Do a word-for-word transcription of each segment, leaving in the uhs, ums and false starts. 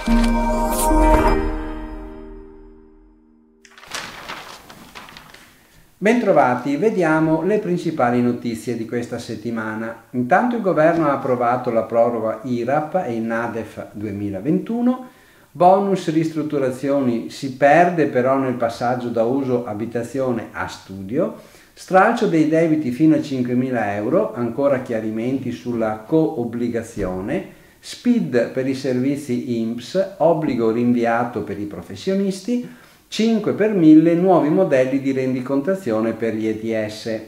Bentrovati, vediamo le principali notizie di questa settimana. Intanto il governo ha approvato la proroga I R A P e il NADEF duemilaventuno, bonus ristrutturazioni si perde però nel passaggio da uso abitazione a studio, stralcio dei debiti fino a cinquemila euro, ancora chiarimenti sulla co-obbligazione, S P I D per i servizi I N P S, obbligo rinviato per i professionisti, cinque per mille nuovi modelli di rendicontazione per gli E T S.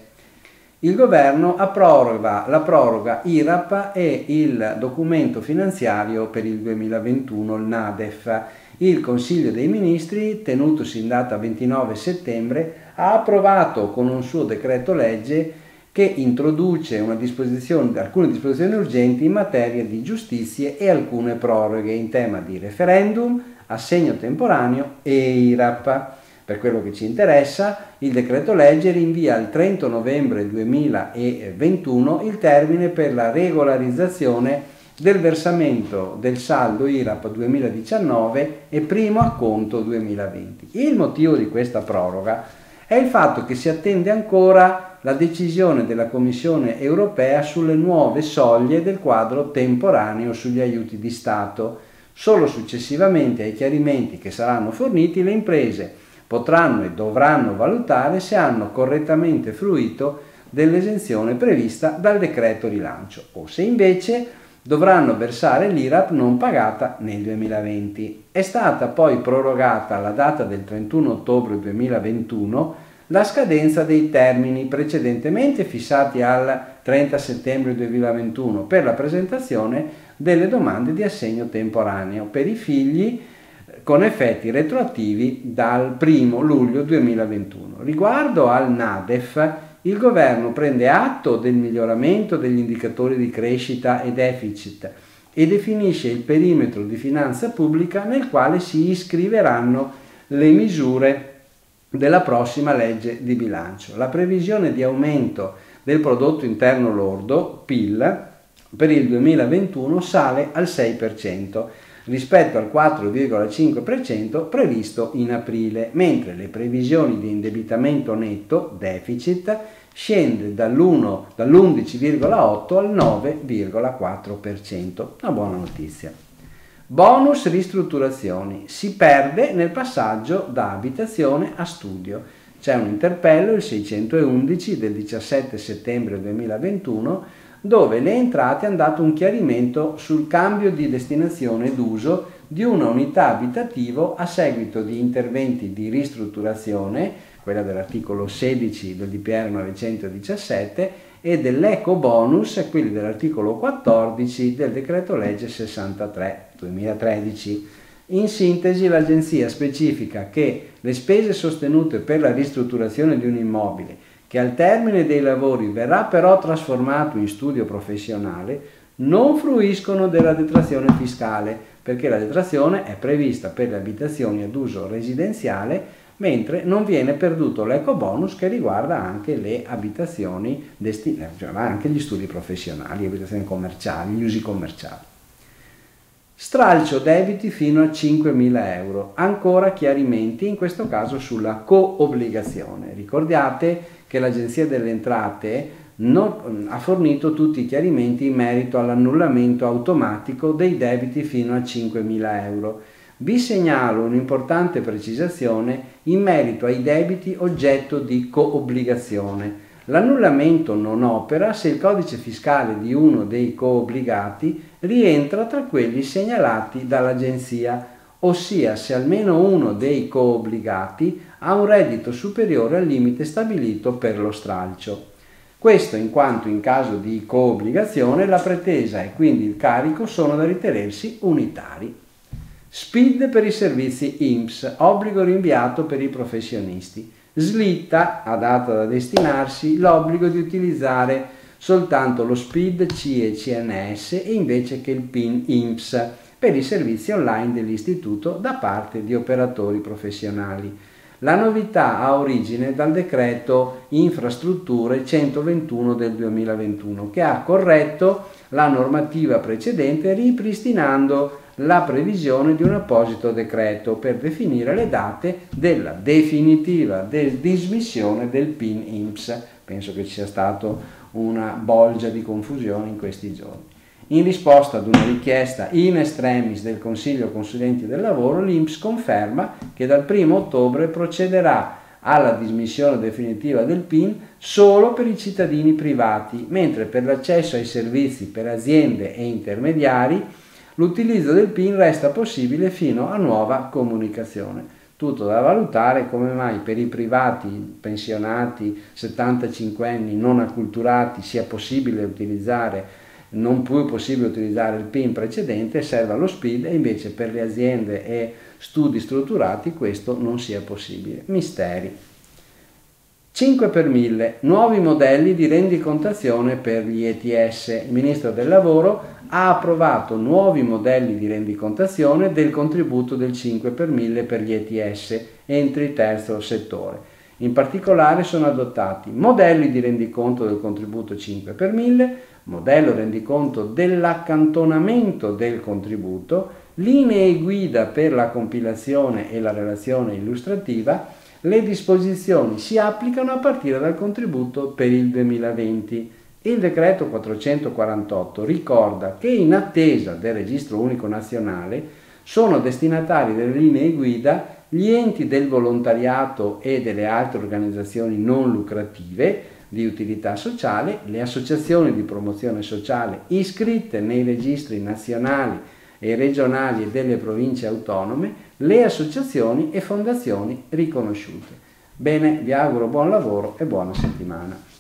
Il governo approva la proroga I R A P e il documento finanziario per il duemilaventuno, il NADEF. Il Consiglio dei Ministri, tenutosi in data ventinove settembre, ha approvato con un suo decreto legge che introduce una disposizione, alcune disposizioni urgenti in materia di giustizia e alcune proroghe in tema di referendum, assegno temporaneo e I R A P. Per quello che ci interessa, il decreto legge rinvia al trenta novembre duemilaventuno il termine per la regolarizzazione del versamento del saldo I R A P duemiladiciannove e primo acconto duemilaventi. Il motivo di questa proroga è il fatto che si attende ancora la decisione della Commissione europea sulle nuove soglie del quadro temporaneo sugli aiuti di Stato. Solo successivamente ai chiarimenti che saranno forniti le imprese potranno e dovranno valutare se hanno correttamente fruito dell'esenzione prevista dal decreto rilancio o se invece dovranno versare l'I R A P non pagata nel duemilaventi. È stata poi prorogata alla data del trentuno ottobre duemilaventuno la scadenza dei termini precedentemente fissati al trenta settembre duemilaventuno per la presentazione delle domande di assegno temporaneo per i figli con effetti retroattivi dal primo luglio duemilaventuno. Riguardo al NADEF, il governo prende atto del miglioramento degli indicatori di crescita e deficit e definisce il perimetro di finanza pubblica nel quale si iscriveranno le misure della prossima legge di bilancio. La previsione di aumento del prodotto interno lordo, P I L, per il duemilaventuno sale al sei per cento rispetto al quattro virgola cinque per cento previsto in aprile, mentre le previsioni di indebitamento netto, deficit, scende dall'undici virgola otto al nove virgola quattro per cento. Una buona notizia. Bonus ristrutturazioni. Si perde nel passaggio da abitazione a studio. C'è un interpello, il seicentoundici del diciassette settembre duemilaventuno, dove le entrate hanno dato un chiarimento sul cambio di destinazione d'uso di una unità abitativa a seguito di interventi di ristrutturazione, quella dell'articolo sedici del D P R novecentodiciassette, e dell'eco bonus, quelli dell'articolo quattordici del decreto legge sessantatré duemilatredici. In sintesi, l'agenzia specifica che le spese sostenute per la ristrutturazione di un immobile che al termine dei lavori verrà però trasformato in studio professionale, non fruiscono della detrazione fiscale, perché la detrazione è prevista per le abitazioni ad uso residenziale, mentre non viene perduto l'ecobonus che riguarda anche le abitazioni destinate, cioè anche gli studi professionali, abitazioni commerciali, gli usi commerciali. Stralcio debiti fino a cinquemila euro, ancora chiarimenti in questo caso sulla co-obbligazione. Ricordate che l'Agenzia delle Entrate non, ha fornito tutti i chiarimenti in merito all'annullamento automatico dei debiti fino a cinquemila euro. Vi segnalo un'importante precisazione in merito ai debiti oggetto di co-obbligazione. L'annullamento non opera se il codice fiscale di uno dei co-obbligati rientra tra quelli segnalati dall'Agenzia, ossia se almeno uno dei co-obbligati ha un reddito superiore al limite stabilito per lo stralcio. Questo in quanto in caso di co-obbligazione la pretesa e quindi il carico sono da ritenersi unitari. S P I D per i servizi I N P S, obbligo rinviato per i professionisti. Slitta, a data da destinarsi, l'obbligo di utilizzare soltanto lo S P I D C e C N S e invece che il P I N I N P S per i servizi online dell'istituto da parte di operatori professionali. La novità ha origine dal decreto Infrastrutture centoventuno del duemilaventuno che ha corretto la normativa precedente ripristinando la previsione di un apposito decreto per definire le date della definitiva dismissione del P I N I N P S. Penso che ci sia stata una bolgia di confusione in questi giorni. In risposta ad una richiesta in extremis del Consiglio Consulenti del Lavoro, l'I N P S conferma che dal primo ottobre procederà alla dismissione definitiva del P I N solo per i cittadini privati, mentre per l'accesso ai servizi per aziende e intermediari l'utilizzo del P I N resta possibile fino a nuova comunicazione. Tutto da valutare come mai per i privati, pensionati, settantacinque anni, non acculturati sia possibile utilizzare, non più possibile utilizzare il P I N precedente, serva lo S P I D, e invece per le aziende e studi strutturati questo non sia possibile. Misteri. cinque per mille, nuovi modelli di rendicontazione per gli E T S. Il Ministro del Lavoro ha approvato nuovi modelli di rendicontazione del contributo del cinque per mille per gli E T S entro il terzo settore. In particolare sono adottati modelli di rendiconto del contributo cinque per mille, modello rendiconto dell'accantonamento del contributo, linee guida per la compilazione e la relazione illustrativa. Le disposizioni si applicano a partire dal contributo per il duemilaventi. Il decreto quattrocentoquarantotto ricorda che in attesa del registro unico nazionale sono destinatari delle linee guida gli enti del volontariato e delle altre organizzazioni non lucrative di utilità sociale, le associazioni di promozione sociale iscritte nei registri nazionali e regionali e delle province autonome, le associazioni e fondazioni riconosciute. Bene, vi auguro buon lavoro e buona settimana.